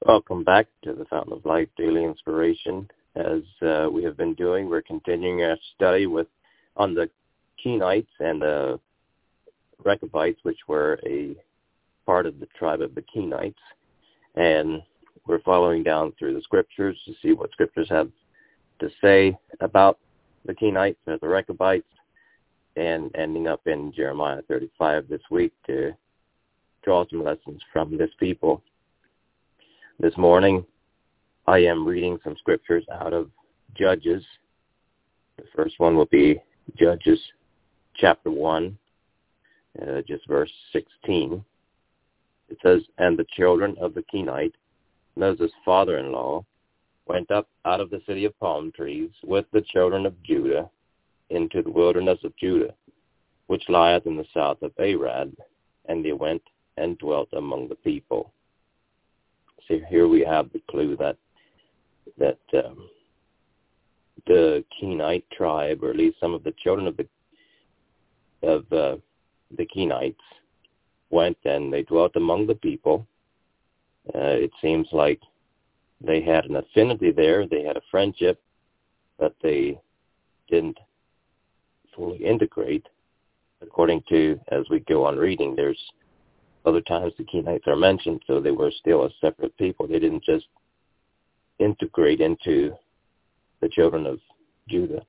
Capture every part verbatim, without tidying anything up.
Welcome back to the Fountain of Life Daily Inspiration. As uh, we have been doing, we're continuing our study with on the Kenites and the Rechabites, which were a part of the tribe of the Kenites. And we're following down through the scriptures to see what scriptures have to say about the Kenites or the Rechabites, and ending up in Jeremiah thirty-five this week to draw some lessons from this people. This morning, I am reading some scriptures out of Judges. The first one will be Judges chapter one, uh, just verse sixteen. It says, "And the children of the Kenite, Moses' father-in-law, went up out of the city of palm trees with the children of Judah into the wilderness of Judah, which lieth in the south of Arad, and they went and dwelt among the people." So here we have the clue that that um, the Kenite tribe, or at least some of the children of the of uh, the Kenites, went and they dwelt among the people. Uh, it seems like they had an affinity there. They had a friendship, but they didn't fully integrate. According to, as we go on reading, there's other times the Kenites are mentioned, so they were still a separate people. They didn't just integrate into the children of Judah.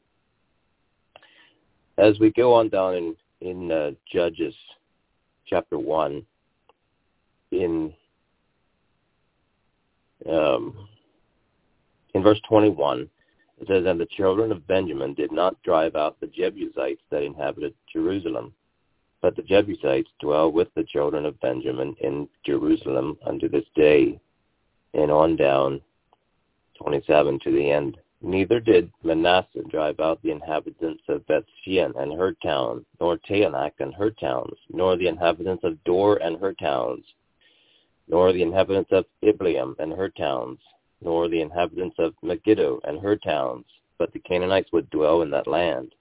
As we go on down in, in uh, Judges chapter one, in um, in verse twenty-one, it says, "And the children of Benjamin did not drive out the Jebusites that inhabited Jerusalem, but the Jebusites dwell with the children of Benjamin in Jerusalem unto this day," and on down, twenty-seven to the end. "Neither did Manasseh drive out the inhabitants of Bethshean and her town, nor Taanach and her towns, nor the inhabitants of Dor and her towns, nor the inhabitants of Ibleam and her towns, nor the inhabitants of Megiddo and her towns, but the Canaanites would dwell in that land.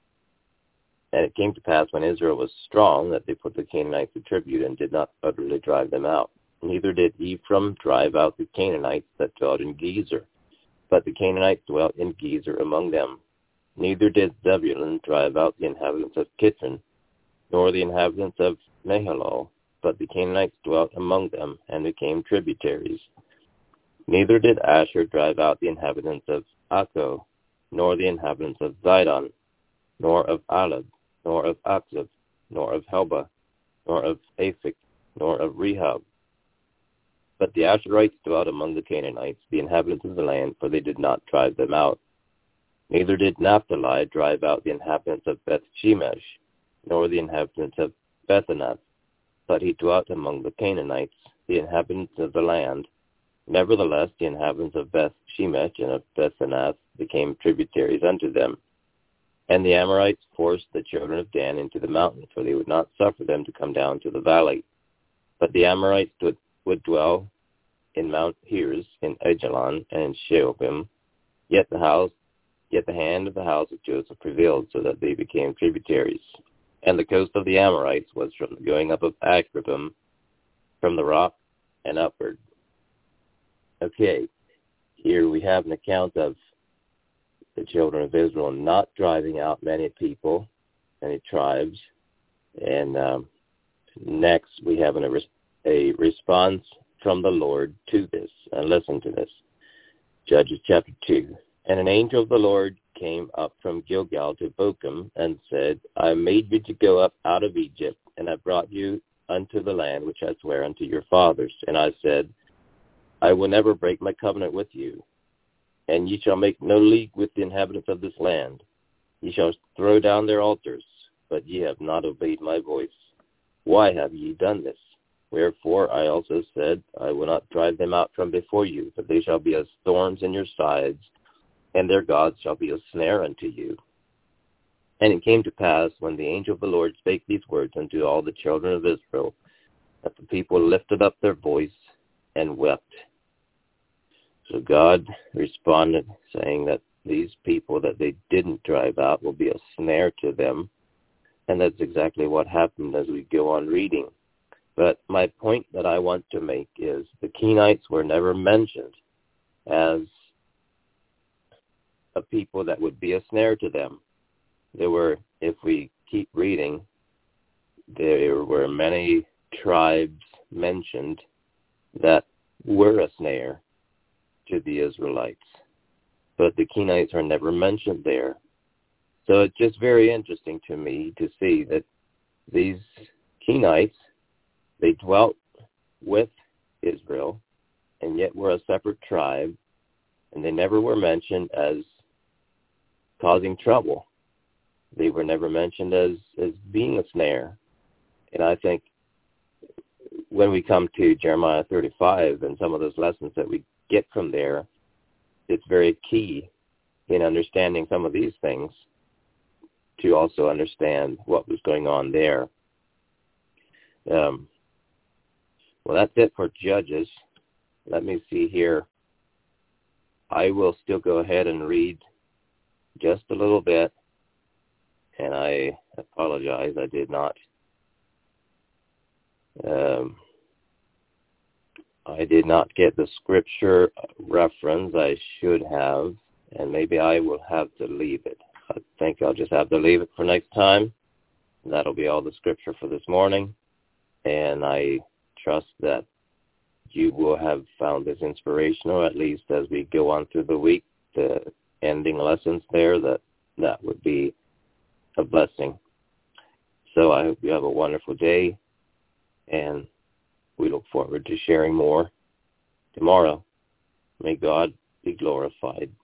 And it came to pass, when Israel was strong, that they put the Canaanites to tribute and did not utterly drive them out. Neither did Ephraim drive out the Canaanites that dwelt in Gezer, but the Canaanites dwelt in Gezer among them. Neither did Zebulun drive out the inhabitants of Kitron, nor the inhabitants of Mahalalel, but the Canaanites dwelt among them and became tributaries. Neither did Asher drive out the inhabitants of Akko, nor the inhabitants of Zidon, nor of Alab, nor of Akzib, nor of Helba, nor of Aphik, nor of Rehob. But the Asherites dwelt among the Canaanites, the inhabitants of the land, for they did not drive them out. Neither did Naphtali drive out the inhabitants of Beth-Shemesh, nor the inhabitants of Bethanath, but he dwelt among the Canaanites, the inhabitants of the land. Nevertheless, the inhabitants of Beth-Shemesh and of Bethanath became tributaries unto them. And the Amorites forced the children of Dan into the mountain, for they would not suffer them to come down to the valley. But the Amorites would, would dwell in Mount Heres, in Ajalon, and in Sheobim. Yet the house, yet the hand of the house of Joseph prevailed, so that they became tributaries. And the coast of the Amorites was from the going up of Akrabim, from the rock and upward." Okay, here we have an account of the children of Israel not driving out many people, many tribes. And um, next we have an, a response from the Lord to this. And listen to this. Judges chapter two. "And an angel of the Lord came up from Gilgal to Bochum, and said, I made you to go up out of Egypt, and I brought you unto the land which I swear unto your fathers. And I said, I will never break my covenant with you, and ye shall make no league with the inhabitants of this land. Ye shall throw down their altars, but ye have not obeyed my voice. Why have ye done this? Wherefore I also said, I will not drive them out from before you, but they shall be as thorns in your sides, and their gods shall be a snare unto you. And it came to pass, when the angel of the Lord spake these words unto all the children of Israel, that the people lifted up their voice and wept." So God responded, saying that these people that they didn't drive out will be a snare to them. And that's exactly what happened as we go on reading. But my point that I want to make is the Kenites were never mentioned as a people that would be a snare to them. There were, if we keep reading, there were many tribes mentioned that were a snare to the Israelites, but the Kenites are never mentioned there. So it's just very interesting to me to see that these Kenites, they dwelt with Israel, and yet were a separate tribe, and they never were mentioned as causing trouble. They were never mentioned as, as being a snare. And I think when we come to Jeremiah thirty-five and some of those lessons that we get from there, it's very key in understanding some of these things to also understand what was going on there. Um, well, that's it for Judges. Let me see here. I will still go ahead and read just a little bit, and I apologize, I did not. Um, I did not get the scripture reference. I should have, and maybe I will have to leave it. I think I'll just have to leave it for next time. That'll be all the scripture for this morning, and I trust that you will have found this inspirational, at least as we go on through the week, the ending lessons there, that that would be a blessing. So I hope you have a wonderful day, and we look forward to sharing more tomorrow. May God be glorified.